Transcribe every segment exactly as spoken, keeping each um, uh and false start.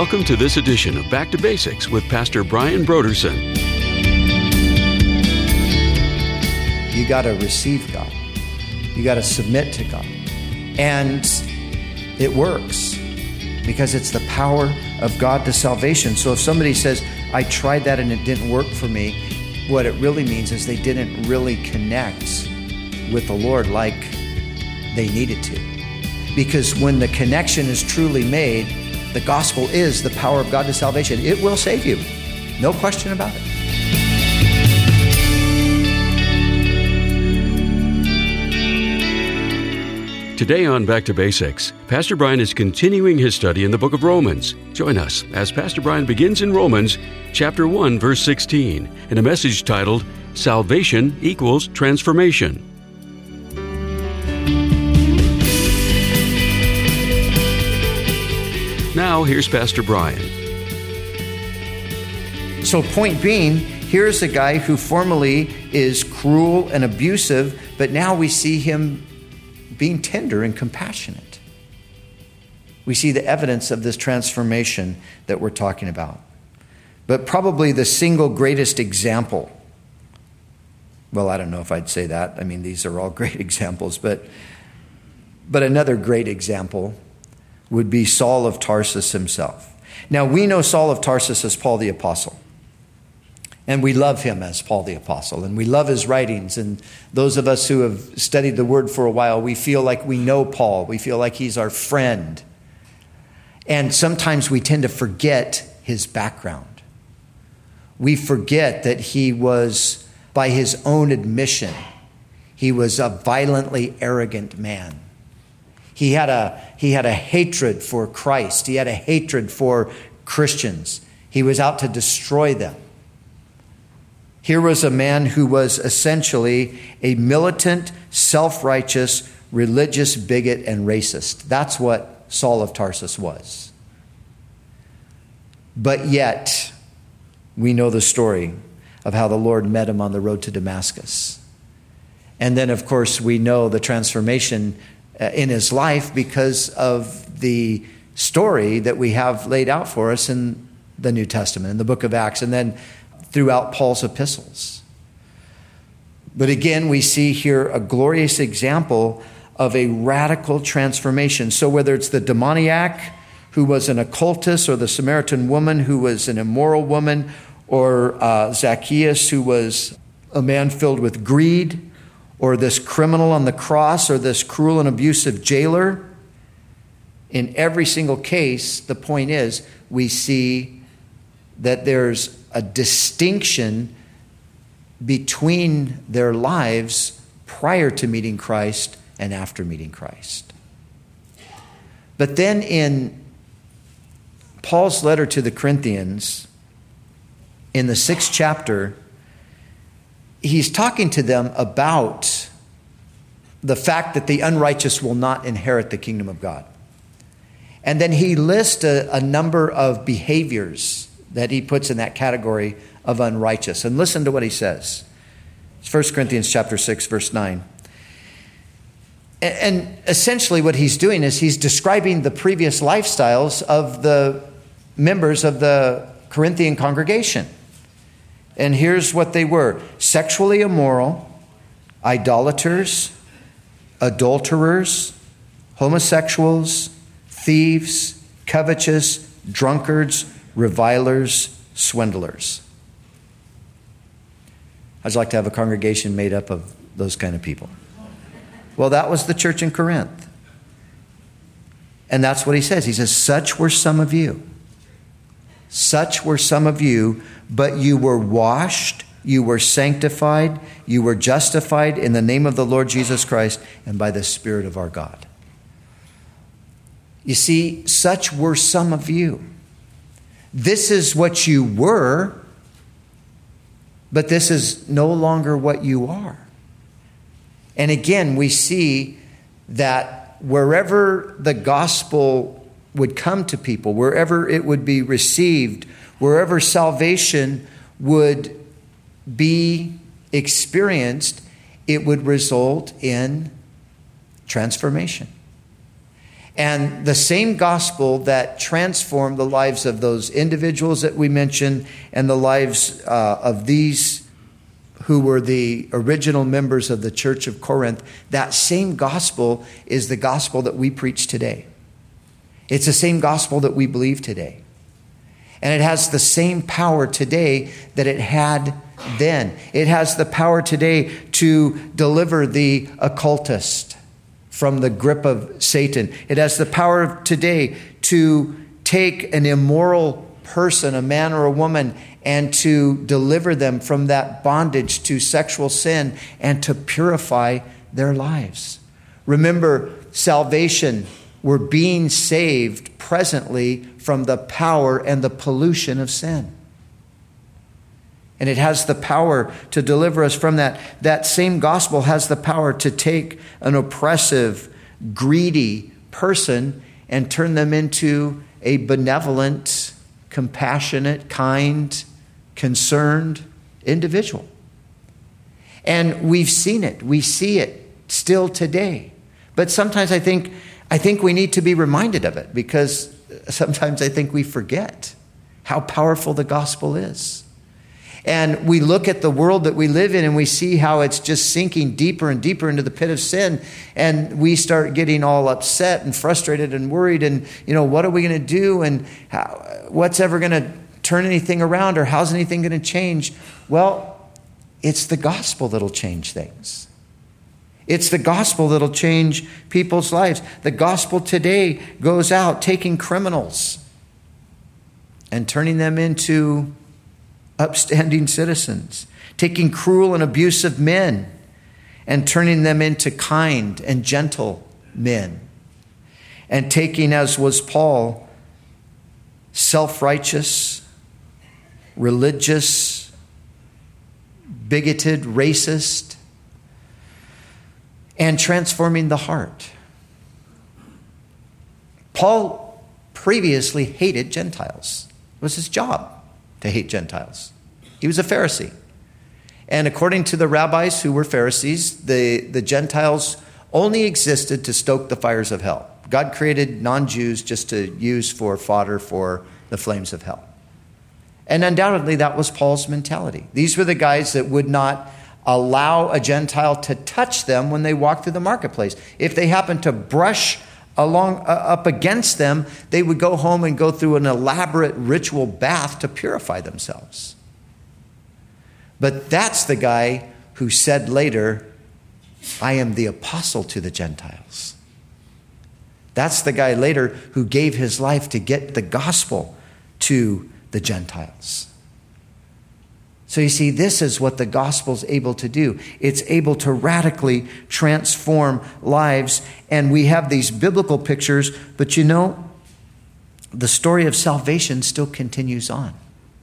Welcome to this edition of Back to Basics with Pastor Brian Broderson. You got to receive God. You got to submit to God. And it works because it's the power of God to salvation. So if somebody says, I tried that and it didn't work for me, what it really means is they didn't really connect with the Lord like they needed to. Because when the connection is truly made, the gospel is the power of God to salvation. It will save you. No question about it. Today on Back to Basics, Pastor Brian is continuing his study in the book of Romans. Join us as Pastor Brian begins in Romans chapter one, verse sixteen, in a message titled, Salvation Equals Transformation. Now, here's Pastor Brian. So point being, here's a guy who formerly is cruel and abusive, but now we see him being tender and compassionate. We see the evidence of this transformation that we're talking about. But probably the single greatest example, well, I don't know if I'd say that. I mean, these are all great examples, but but another great example would be Saul of Tarsus himself. Now, we know Saul of Tarsus as Paul the Apostle. And we love him as Paul the Apostle. And we love his writings. And those of us who have studied the Word for a while, we feel like we know Paul. We feel like he's our friend. And sometimes we tend to forget his background. We forget that he was, by his own admission, he was a violently arrogant man. He had a he had a hatred for Christ. He had a hatred for Christians. He was out to destroy them. Here was a man who was essentially a militant, self-righteous, religious bigot and racist. That's what Saul of Tarsus was. But yet, we know the story of how the Lord met him on the road to Damascus. And then, of course, we know the transformation in his life because of the story that we have laid out for us in the New Testament, in the book of Acts, and then throughout Paul's epistles. But again, we see here a glorious example of a radical transformation. So whether it's the demoniac who was an occultist, or the Samaritan woman who was an immoral woman, or uh, Zacchaeus who was a man filled with greed, or this criminal on the cross, or this cruel and abusive jailer. In every single case, the point is, we see that there's a distinction between their lives prior to meeting Christ and after meeting Christ. But then in Paul's letter to the Corinthians, in the sixth chapter, he's talking to them about the fact that the unrighteous will not inherit the kingdom of God. And then he lists a, a number of behaviors that he puts in that category of unrighteous. And listen to what he says. It's First Corinthians chapter six, verse nine. And, and essentially what he's doing is he's describing the previous lifestyles of the members of the Corinthian congregation. And here's what they were: sexually immoral, idolaters, adulterers, homosexuals, thieves, covetous, drunkards, revilers, swindlers. I'd like to have a congregation made up of those kind of people. Well, that was the church in Corinth. And that's what he says. He says, such were some of you. Such were some of you, but you were washed, you were sanctified, you were justified in the name of the Lord Jesus Christ and by the Spirit of our God. You see, such were some of you. This is what you were, but this is no longer what you are. And again, we see that wherever the gospel would come to people, wherever it would be received, wherever salvation would be experienced, it would result in transformation. And the same gospel that transformed the lives of those individuals that we mentioned and the lives uh, of these who were the original members of the church of Corinth, that same gospel is the gospel that we preach today. It's the same gospel that we believe today. And it has the same power today that it had then. It has the power today to deliver the occultist from the grip of Satan. It has the power today to take an immoral person, a man or a woman, and to deliver them from that bondage to sexual sin and to purify their lives. Remember, salvation, we're being saved presently from the power and the pollution of sin. And it has the power to deliver us from that. That same gospel has the power to take an oppressive, greedy person and turn them into a benevolent, compassionate, kind, concerned individual. And we've seen it. We see it still today. But sometimes I think I think we need to be reminded of it, because sometimes I think we forget how powerful the gospel is. And we look at the world that we live in and we see how it's just sinking deeper and deeper into the pit of sin. And we start getting all upset and frustrated and worried. And, you know, what are we going to do? And how, what's ever going to turn anything around? Or how's anything going to change? Well, it's the gospel that'll change things. It's the gospel that'll change people's lives. The gospel today goes out taking criminals and turning them into upstanding citizens, taking cruel and abusive men and turning them into kind and gentle men, and taking, as was Paul, self-righteous, religious, bigoted, racist, and transforming the heart. Paul previously hated Gentiles. It was his job to hate Gentiles. He was a Pharisee. And according to the rabbis who were Pharisees, the, the Gentiles only existed to stoke the fires of hell. God created non-Jews just to use for fodder for the flames of hell. And undoubtedly that was Paul's mentality. These were the guys that would not allow a Gentile to touch them when they walked through the marketplace. If they happened to brush along uh, up against them, they would go home and go through an elaborate ritual bath to purify themselves. But that's the guy who said later, I am the apostle to the Gentiles. That's the guy later who gave his life to get the gospel to the Gentiles. So you see, this is what the gospel is able to do. It's able to radically transform lives. And we have these biblical pictures, but you know, the story of salvation still continues on.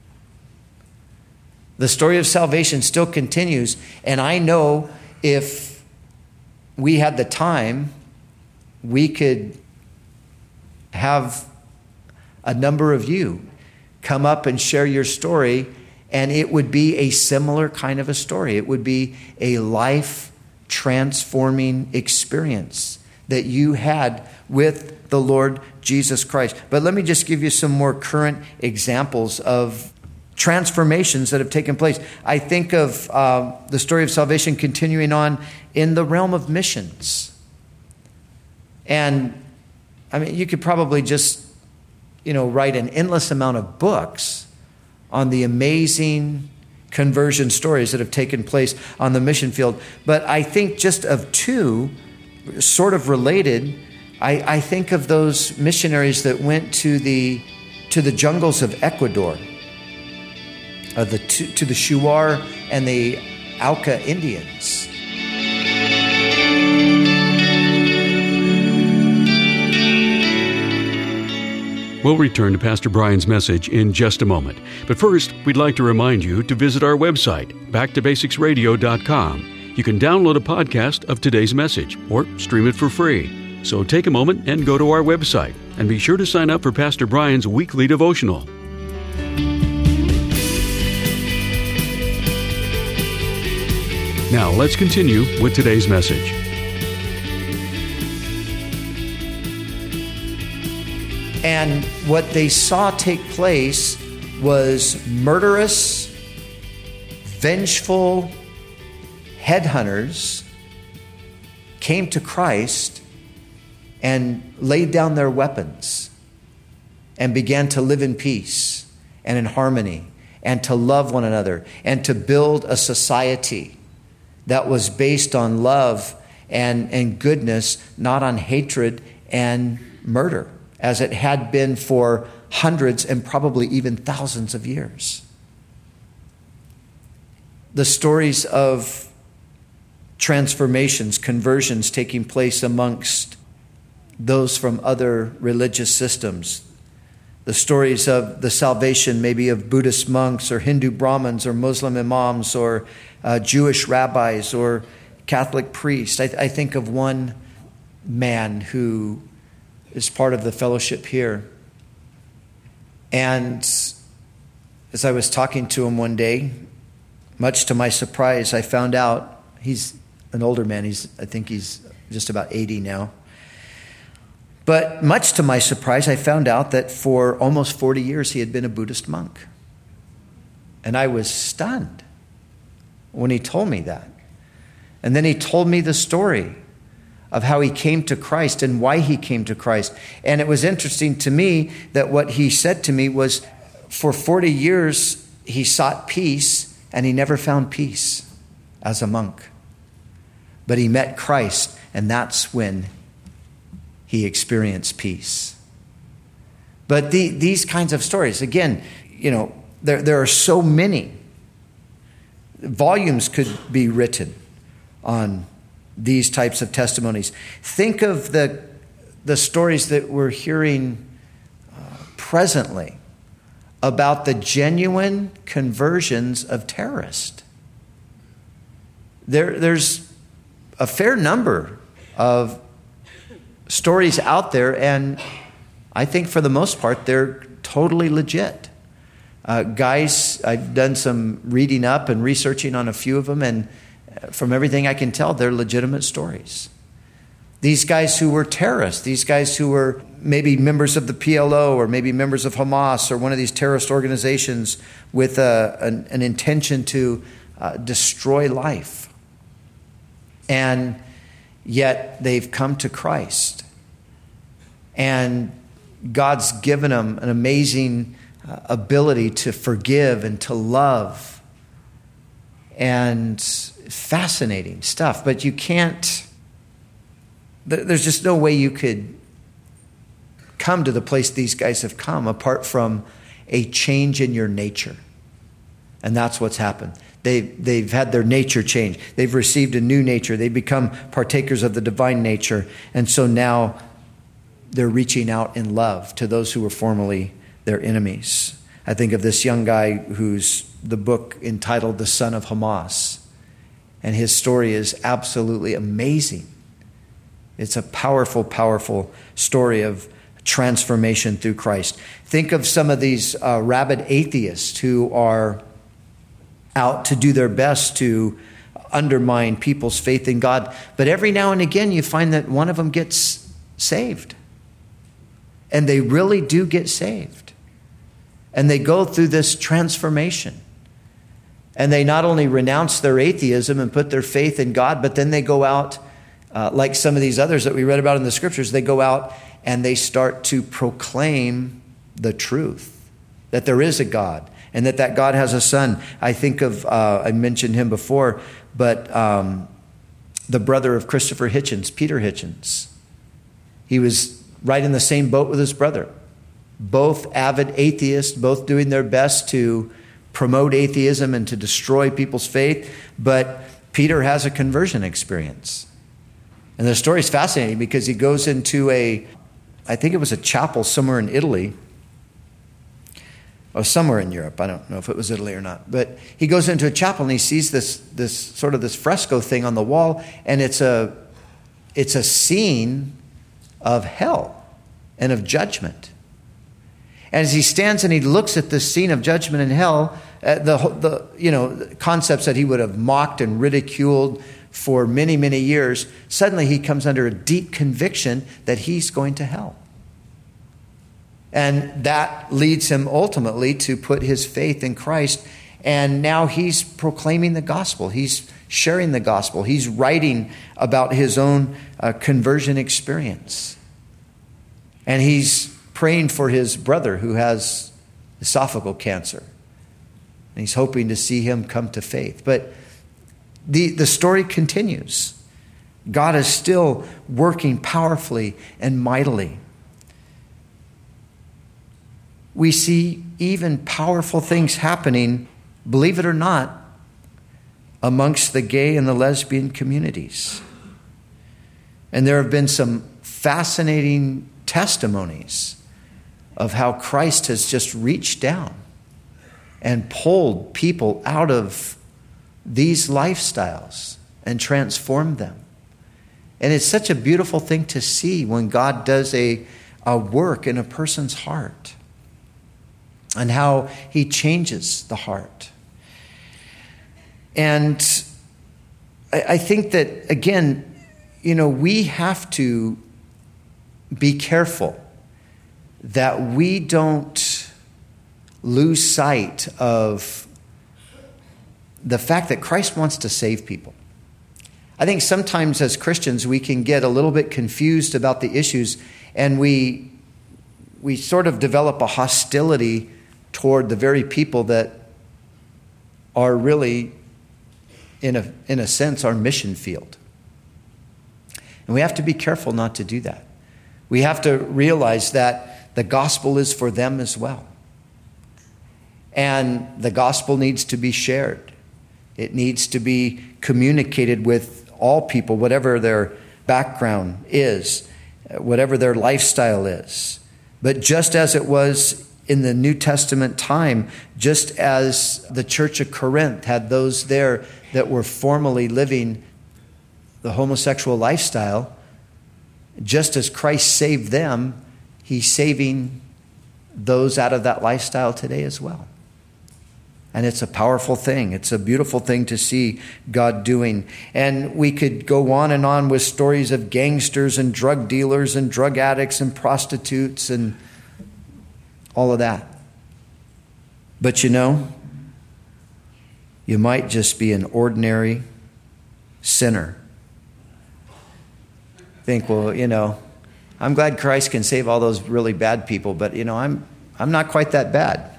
The story of salvation still continues. And I know if we had the time, we could have a number of you come up and share your story. And it would be a similar kind of a story. It would be a life-transforming experience that you had with the Lord Jesus Christ. But let me just give you some more current examples of transformations that have taken place. I think of uh, the story of salvation continuing on in the realm of missions. And, I mean, you could probably just, you know, write an endless amount of books on the amazing conversion stories that have taken place on the mission field. But I think just of two, sort of related, I, I think of those missionaries that went to the to the jungles of Ecuador, uh, the to, to the Shuar and the Auca Indians. We'll return to Pastor Brian's message in just a moment. But first, we'd like to remind you to visit our website, back to basics radio dot com. You can download a podcast of today's message or stream it for free. So take a moment and go to our website, and be sure to sign up for Pastor Brian's weekly devotional. Now let's continue with today's message. And what they saw take place was murderous, vengeful headhunters came to Christ and laid down their weapons and began to live in peace and in harmony and to love one another and to build a society that was based on love and, and goodness, not on hatred and murder, as it had been for hundreds and probably even thousands of years. The stories of transformations, conversions taking place amongst those from other religious systems. The stories of the salvation maybe of Buddhist monks or Hindu Brahmins or Muslim imams or uh, Jewish rabbis or Catholic priests. I, I think of one man who is part of the fellowship here. And as I was talking to him one day, much to my surprise, I found out he's an older man. He's, I think he's just about eighty now. But much to my surprise, I found out that for almost forty years he had been a Buddhist monk. And I was stunned when he told me that. And then he told me the story of how he came to Christ and why he came to Christ. And it was interesting to me that what he said to me was, for forty years he sought peace and he never found peace as a monk. But he met Christ, and that's when he experienced peace. But the, these kinds of stories, again, you know, there, there are so many. Volumes could be written on these types of testimonies. Think of the, the stories that we're hearing uh, presently about the genuine conversions of terrorists. There, there's a fair number of stories out there, and I think for the most part, they're totally legit. Uh, guys, I've done some reading up and researching on a few of them, and from everything I can tell, they're legitimate stories. These guys who were terrorists, these guys who were maybe members of the P L O or maybe members of Hamas or one of these terrorist organizations with a, an, an intention to uh, destroy life. And yet they've come to Christ. And God's given them an amazing uh, ability to forgive and to love. And fascinating stuff. But you can't, there's just no way you could come to the place these guys have come apart from a change in your nature. And that's what's happened. They, they've had their nature change. They've received a new nature. They've become partakers of the divine nature. And so now they're reaching out in love to those who were formerly their enemies. I think of this young guy who's the book entitled The Son of Hamas. And his story is absolutely amazing. It's a powerful, powerful story of transformation through Christ. Think of some of these uh, rabid atheists who are out to do their best to undermine people's faith in God. But every now and again, you find that one of them gets saved. And they really do get saved. And they go through this transformation. And they not only renounce their atheism and put their faith in God, but then they go out, uh, like some of these others that we read about in the scriptures, they go out and they start to proclaim the truth, that there is a God and that that God has a son. I think of, uh, I mentioned him before, but um, the brother of Christopher Hitchens, Peter Hitchens. He was right in the same boat with his brother. Both avid atheists, both doing their best to promote atheism and to destroy people's faith. But Peter has a conversion experience. And the story is fascinating because he goes into a, I think it was a chapel somewhere in Italy, or somewhere in Europe. I don't know if it was Italy or not. But he goes into a chapel and he sees this, this sort of this fresco thing on the wall. And it's a, it's a scene of hell and of judgment. And as he stands and he looks at this scene of judgment and hell, uh, the, the you know the concepts that he would have mocked and ridiculed for many, many years, suddenly he comes under a deep conviction that he's going to hell. And that leads him ultimately to put his faith in Christ. And now he's proclaiming the gospel. He's sharing the gospel. He's writing about his own uh, conversion experience. And he's praying for his brother who has esophageal cancer. And he's hoping to see him come to faith. But the, the story continues. God is still working powerfully and mightily. We see even powerful things happening, believe it or not, amongst the gay and the lesbian communities. And there have been some fascinating testimonies of how Christ has just reached down and pulled people out of these lifestyles and transformed them. And it's such a beautiful thing to see when God does a, a work in a person's heart and how he changes the heart. And I, I think that, again, you know, we have to be careful that we don't lose sight of the fact that Christ wants to save people. I think sometimes as Christians we can get a little bit confused about the issues, and we we sort of develop a hostility toward the very people that are really, in a in a sense, our mission field. And we have to be careful not to do that. We have to realize that the gospel is for them as well. And the gospel needs to be shared. It needs to be communicated with all people, whatever their background is, whatever their lifestyle is. But just as it was in the New Testament time, just as the church of Corinth had those there that were formerly living the homosexual lifestyle, just as Christ saved them, he's saving those out of that lifestyle today as well. And it's a powerful thing. It's a beautiful thing to see God doing. And we could go on and on with stories of gangsters and drug dealers and drug addicts and prostitutes and all of that. But you know, you might just be an ordinary sinner. Think, well, you know, I'm glad Christ can save all those really bad people, but you know, I'm I'm not quite that bad.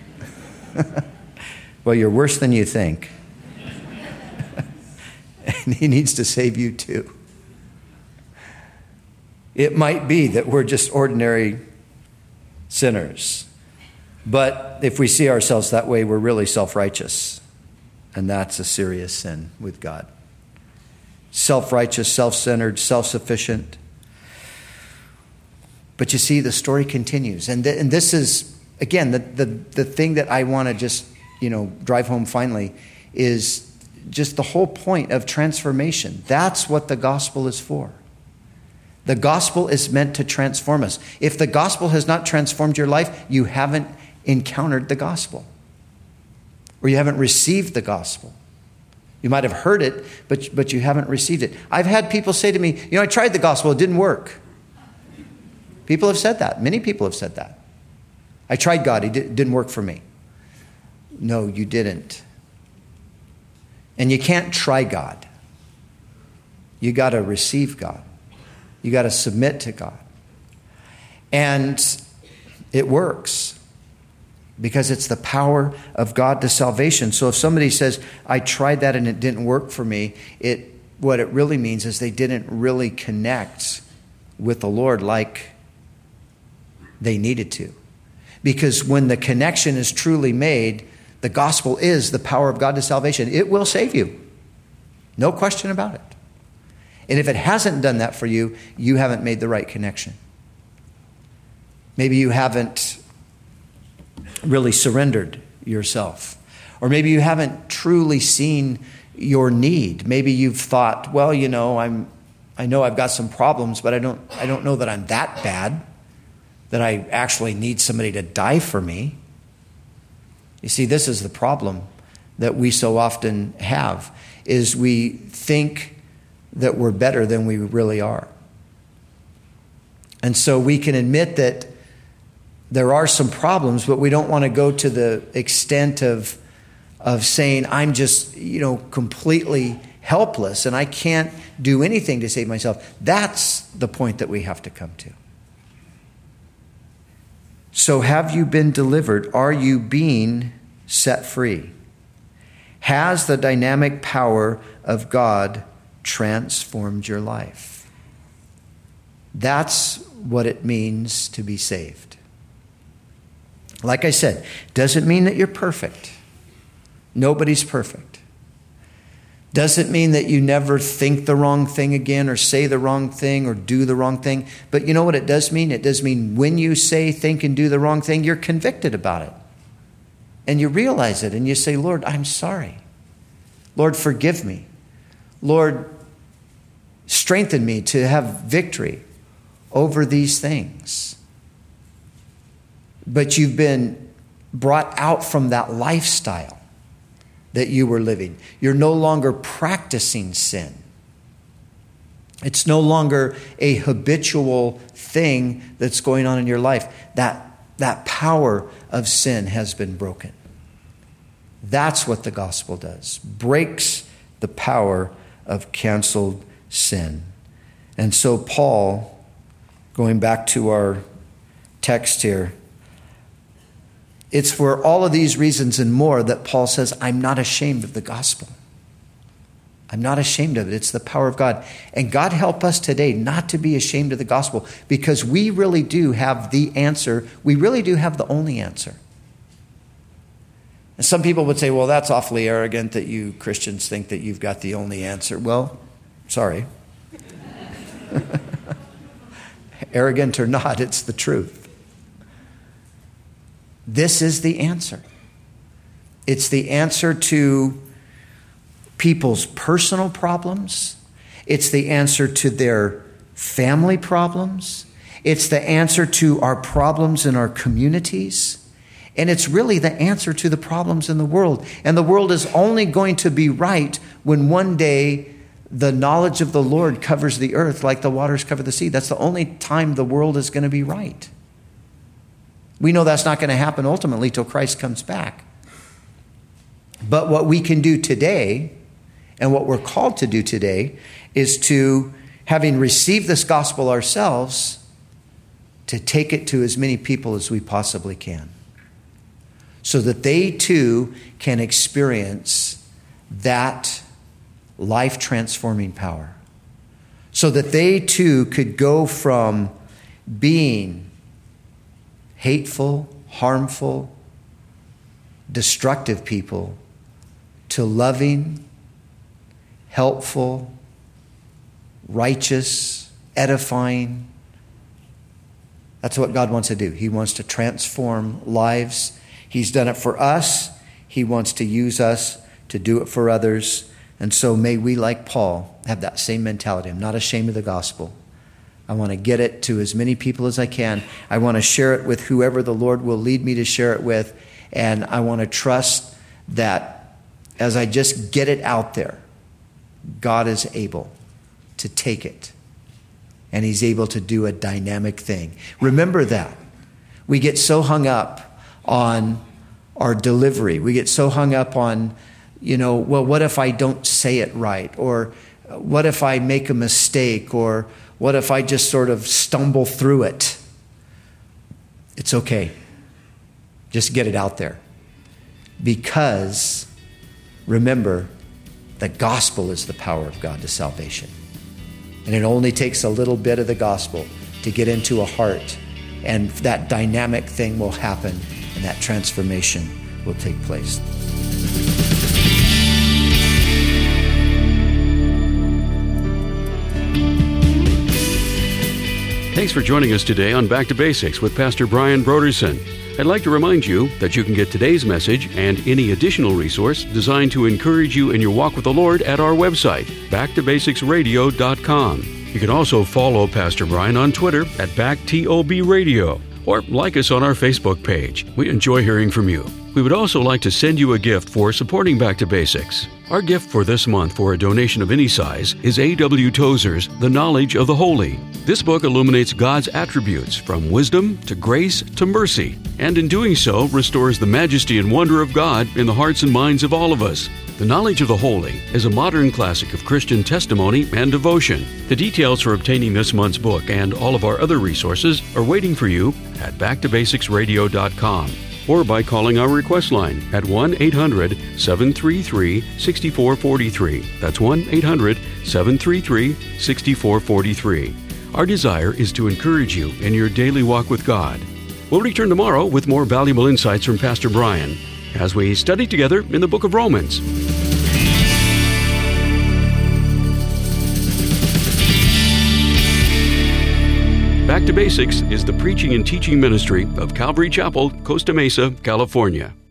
Well, you're worse than you think. And he needs to save you too. It might be that we're just ordinary sinners. But if we see ourselves that way, we're really self-righteous. And that's a serious sin with God. Self-righteous, self-centered, self-sufficient. But you see, the story continues. And, th- and this is, again, the, the, the thing that I want to just, you know, drive home finally is just the whole point of transformation. That's what the gospel is for. The gospel is meant to transform us. If the gospel has not transformed your life, you haven't encountered the gospel. Or you haven't received the gospel. You might have heard it, but, but you haven't received it. I've had people say to me, you know, I tried the gospel, it didn't work. People have said that. Many people have said that. I tried God, it didn't work for me. No, you didn't. And you can't try God. You got to receive God. You got to submit to God. And it works because it's the power of God to salvation. So if somebody says, I tried that and it didn't work for me, it what it really means is they didn't really connect with the Lord like they needed to. Because when the connection is truly made, the gospel is the power of God to salvation. It will save you. No question about it. And if it hasn't done that for you, you haven't made the right connection. Maybe you haven't really surrendered yourself. Or maybe you haven't truly seen your need. Maybe you've thought, well, you know, I'm I know I've got some problems, but I don't I don't know that I'm that bad, that I actually need somebody to die for me. You see, this is the problem that we so often have, is we think that we're better than we really are. And so we can admit that there are some problems, but we don't want to go to the extent of, of saying, I'm just, you know, completely helpless and I can't do anything to save myself. That's the point that we have to come to. So have you been delivered? Are you being set free? Has the dynamic power of God transformed your life? That's what it means to be saved. Like I said, doesn't mean that you're perfect. Nobody's perfect. Doesn't mean that you never think the wrong thing again or say the wrong thing or do the wrong thing. But you know what it does mean? It does mean when you say, think, and do the wrong thing, you're convicted about it. And you realize it and you say, Lord, I'm sorry. Lord, forgive me. Lord, strengthen me to have victory over these things. But you've been brought out from that lifestyle that you were living. You're no longer practicing sin. It's no longer a habitual thing that's going on in your life. That, that power of sin has been broken. That's what the gospel does. Breaks the power of canceled sin. And so Paul, going back to our text here, it's for all of these reasons and more that Paul says, I'm not ashamed of the gospel. I'm not ashamed of it. It's the power of God. And God help us today not to be ashamed of the gospel, because we really do have the answer. We really do have the only answer. And some people would say, well, that's awfully arrogant that you Christians think that you've got the only answer. Well, sorry. Arrogant or not, it's the truth. This is the answer. It's the answer to people's personal problems. It's the answer to their family problems. It's the answer to our problems in our communities. And it's really the answer to the problems in the world. And the world is only going to be right when one day the knowledge of the Lord covers the earth like the waters cover the sea. That's the only time the world is going to be right. We know that's not going to happen ultimately till Christ comes back. But what we can do today, and what we're called to do today, is to, having received this gospel ourselves, to take it to as many people as we possibly can, so that they too can experience that life-transforming power. So that they too could go from being hateful, harmful, destructive people to loving, helpful, righteous, edifying. That's what God wants to do. He wants to transform lives. He's done it for us. He wants to use us to do it for others. And so may we, like Paul, have that same mentality. I'm not ashamed of the gospel. I want to get it to as many people as I can. I want to share it with whoever the Lord will lead me to share it with. And I want to trust that as I just get it out there, God is able to take it. And he's able to do a dynamic thing. Remember that. We get so hung up on our delivery. We get so hung up on, you know, well, what if I don't say it right? Or what if I make a mistake? Or what if I just sort of stumble through it? It's okay. Just get it out there. Because, remember, the gospel is the power of God to salvation. And it only takes a little bit of the gospel to get into a heart, and that dynamic thing will happen, and that transformation will take place. Thanks for joining us today on Back to Basics with Pastor Brian Brodersen. I'd like to remind you that you can get today's message and any additional resource designed to encourage you in your walk with the Lord at our website, back to basics radio dot com. You can also follow Pastor Brian on Twitter at back T O B Radio, or like us on our Facebook page. We enjoy hearing from you. We would also like to send you a gift for supporting Back to Basics. Our gift for this month for a donation of any size is A W Tozer's The Knowledge of the Holy. This book illuminates God's attributes from wisdom to grace to mercy, and in doing so restores the majesty and wonder of God in the hearts and minds of all of us. The Knowledge of the Holy is a modern classic of Christian testimony and devotion. The details for obtaining this month's book and all of our other resources are waiting for you at back to basics radio dot com or by calling our request line at one eight hundred seven three three six four four three. That's one eight hundred seven three three six four four three. Our desire is to encourage you in your daily walk with God. We'll return tomorrow with more valuable insights from Pastor Brian as we study together in the book of Romans. Back to Basics is the preaching and teaching ministry of Calvary Chapel, Costa Mesa, California.